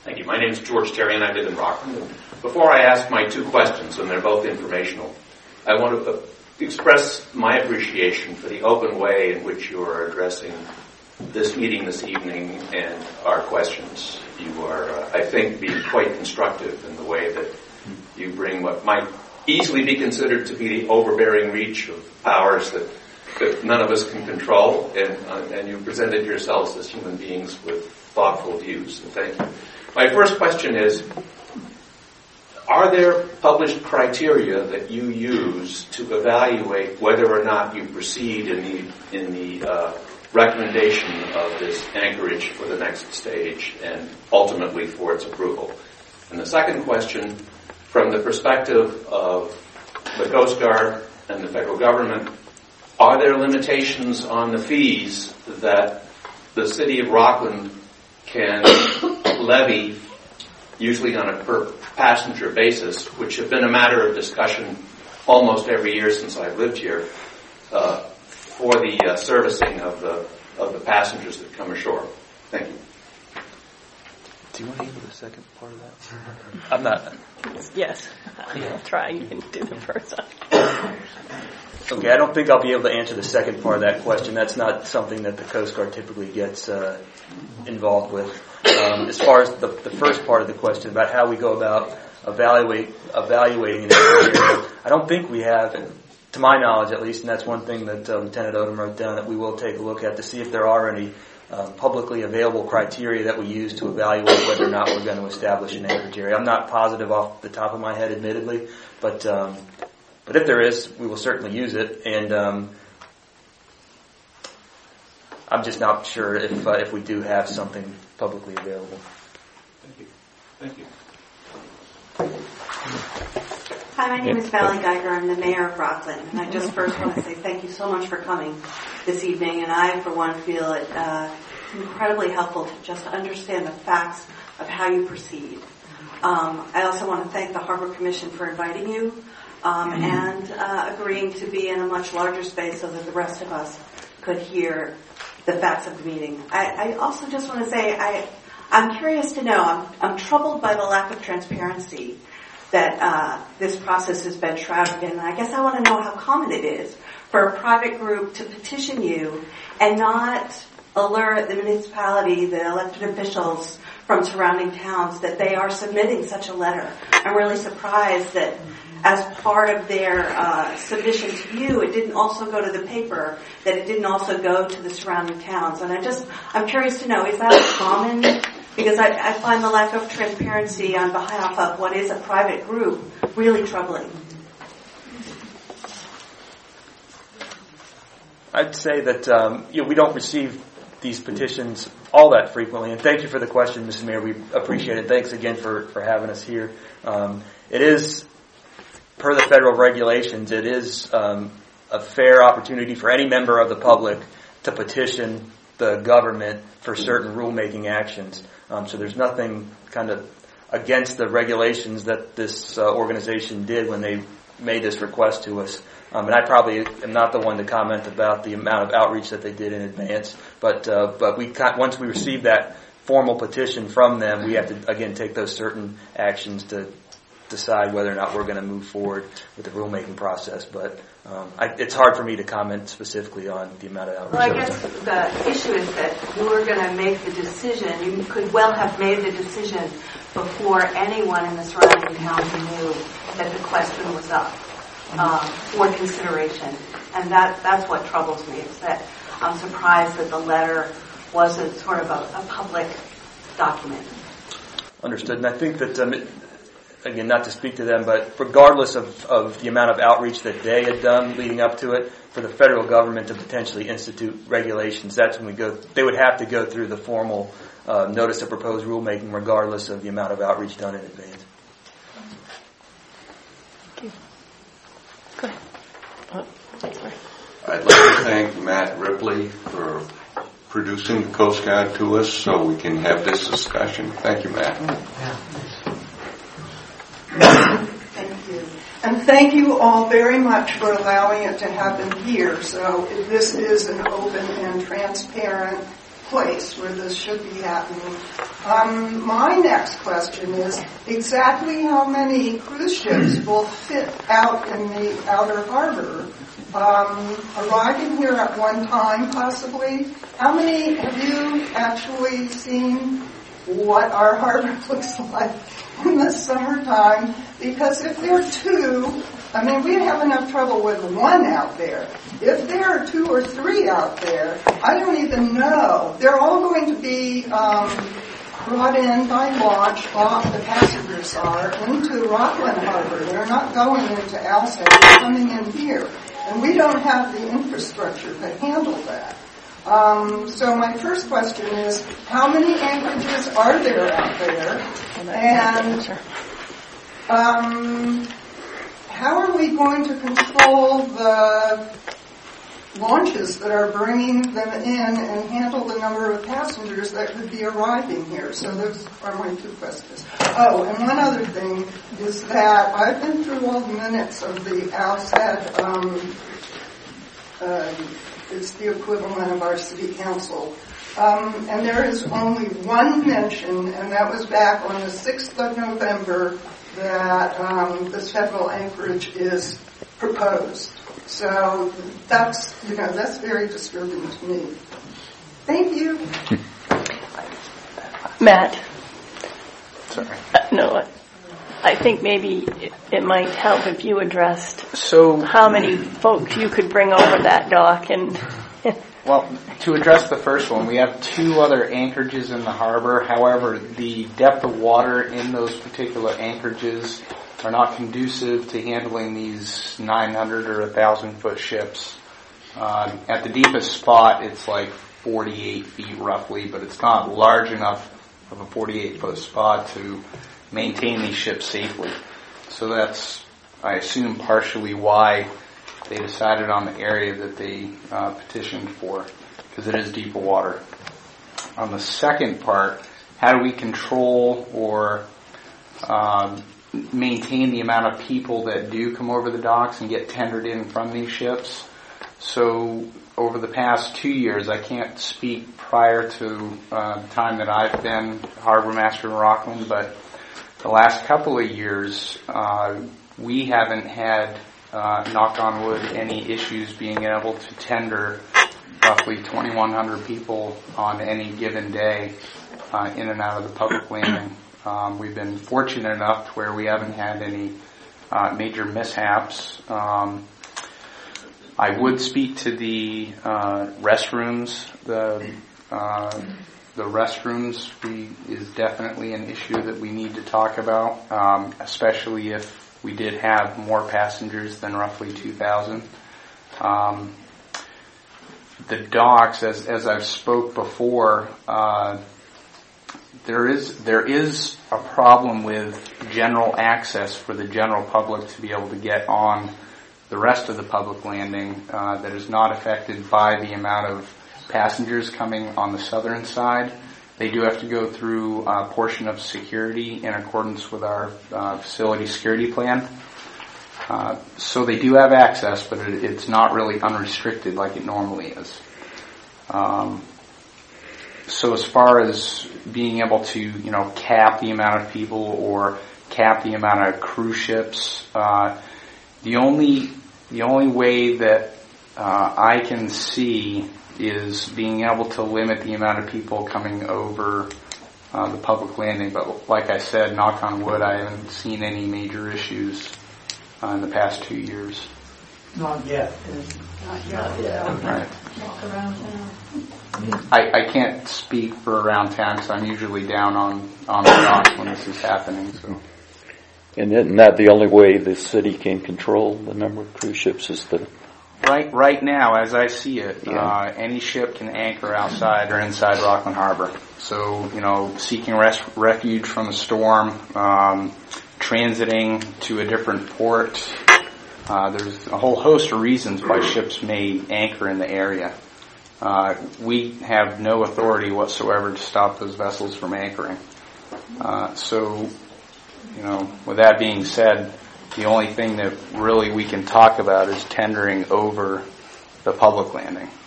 Thank you. My name is George Terry, and I live in Rockland. Before I ask my two questions, and they're both informational, I want to express my appreciation for the open way in which you are addressing this meeting this evening and our questions. You are, I think, being quite constructive in the way that you bring what might easily be considered to be the overbearing reach of powers that none of us can control, and you presented yourselves as human beings with thoughtful views. So thank you. My first question is, are there published criteria that you use to evaluate whether or not you proceed in the recommendation of this anchorage for the next stage and ultimately for its approval? And the second question, from the perspective of the Coast Guard and the federal government, are there limitations on the fees that the city of Rockland can levy, usually on a per passenger basis, which have been a matter of discussion almost every year since I've lived here, for the servicing of the passengers that come ashore? Thank you. Do you want to answer the second part of that? I'm not. Yes. I'll try. You can do the first one. Okay, I don't think I'll be able to answer the second part of that question. That's not something that the Coast Guard typically gets involved with. As far as the first part of the question about how we go about evaluating an area, I don't think we have, to my knowledge at least, and that's one thing that Lieutenant Odom wrote down that we will take a look at to see if there are any publicly available criteria that we use to evaluate whether or not we're going to establish an anchorage area. I'm not positive off the top of my head, admittedly, but if there is, we will certainly use it, and I'm just not sure if we do have something publicly available. Thank you. Hi, my name is Valerie Geiger. I'm the mayor of Rockland, and I just first want to say thank you so much for coming this evening, and I, for one, feel it incredibly helpful to just understand the facts of how you proceed. I also want to thank the Harbor Commission for inviting you and agreeing to be in a much larger space so that the rest of us could hear the facts of the meeting. I also just want to say I'm curious to know, I'm troubled by the lack of transparency that this process has been shrouded in. And I guess I want to know how common it is for a private group to petition you and not alert the municipality, the elected officials from surrounding towns that they are submitting such a letter. I'm really surprised that as part of their submission to you, it didn't also go to the paper, that it didn't also go to the surrounding towns. And I'm curious to know, is that common? Because I find the lack of transparency on behalf of what is a private group really troubling. I'd say that we don't receive these petitions all that frequently, and thank you for the question, Mrs. Mayor. We appreciate it. Thanks again for having us here. It is, per the federal regulations, it is a fair opportunity for any member of the public to petition the government for certain rulemaking actions. So there's nothing kind of against the regulations that this organization did when they made this request to us. And I probably am not the one to comment about the amount of outreach that they did in advance. But once we receive that formal petition from them, we have to, again, take those certain actions to decide whether or not we're going to move forward with the rulemaking process. But it's hard for me to comment specifically on the amount of outreach. Well, I guess the issue is that you were going to make the decision. You could well have made the decision before anyone in the surrounding towns knew that the question was up for consideration. And that's what troubles me, is that I'm surprised that the letter wasn't sort of a public document. Understood. And I think that, again, not to speak to them, but regardless of the amount of outreach that they had done leading up to it, for the federal government to potentially institute regulations, that's when they would have to go through the formal notice of proposed rulemaking regardless of the amount of outreach done in advance. Thank you. Go ahead. I'd like to thank Matt Ripley for producing the Coast Guard to us so we can have this discussion. Thank you, Matt. Thank you. And thank you all very much for allowing it to happen here. So this is an open and transparent place where this should be happening. My next question is exactly how many cruise ships will fit out in the outer harbor, arriving here at one time possibly? How many have you actually seen what our harbor looks like in the summertime? Because if there are two, I mean, we have enough trouble with one out there. If there are 2 or 3 out there, I don't even know. They're all going to be brought in by launch, off the passengers are, into Rockland Harbor. They're not going into Alsace, they're coming in here. And we don't have the infrastructure to handle that. So my first question is, how many anchorages are there out there? And how are we going to control the launches that are bringing them in and handle the number of passengers that could be arriving here? So those are my 2 questions. Oh, and one other thing is that I've been through all the minutes of the ALSAD, it's the equivalent of our city council. And there is only one mention, and that was back on the 6th of November, that this federal anchorage is proposed. So that's very disturbing to me. Thank you. Matt. Sorry. No, I think maybe it might help if you addressed So, how many folks you could bring over that dock and. well, to address the first one, we have 2 other anchorages in the harbor. However, the depth of water in those particular anchorages are not conducive to handling these 900 or 1,000-foot ships. At the deepest spot, it's like 48 feet roughly, but it's not large enough of a 48-foot spot to maintain these ships safely. So that's, I assume, partially why they decided on the area that they petitioned for, because it is deeper water. On the second part, how do we control or maintain the amount of people that do come over the docks and get tendered in from these ships? So over the past 2 years, I can't speak prior to the time that I've been harbor master in Rockland, but the last couple of years, we haven't had, knock on wood, any issues being able to tender roughly 2,100 people on any given day in and out of the public landing. We've been fortunate enough to where we haven't had any major mishaps. I would speak to the restrooms. The restrooms is definitely an issue that we need to talk about, especially if we did have more passengers than roughly 2,000. The docks, as I've spoke before, there is a problem with general access for the general public to be able to get on the rest of the public landing that is not affected by the amount of passengers coming on the southern side. They do have to go through a portion of security in accordance with our facility security plan. So they do have access, but it's not really unrestricted like it normally is. So as far as being able to, cap the amount of people or cap the amount of cruise ships, the only way that I can see is being able to limit the amount of people coming over the public landing. But like I said, knock on wood, I haven't seen any major issues in the past 2 years. Not yet. Right. I can't speak for around town because I'm usually down on the docks when this is happening. So. And isn't that the only way the city can control the number of cruise ships is the... Right now, as I see it, any ship can anchor outside or inside Rockland Harbor. So, seeking refuge from a storm, transiting to a different port. There's a whole host of reasons why ships may anchor in the area. We have no authority whatsoever to stop those vessels from anchoring. So, with that being said, the only thing that really we can talk about is tendering over the public landing.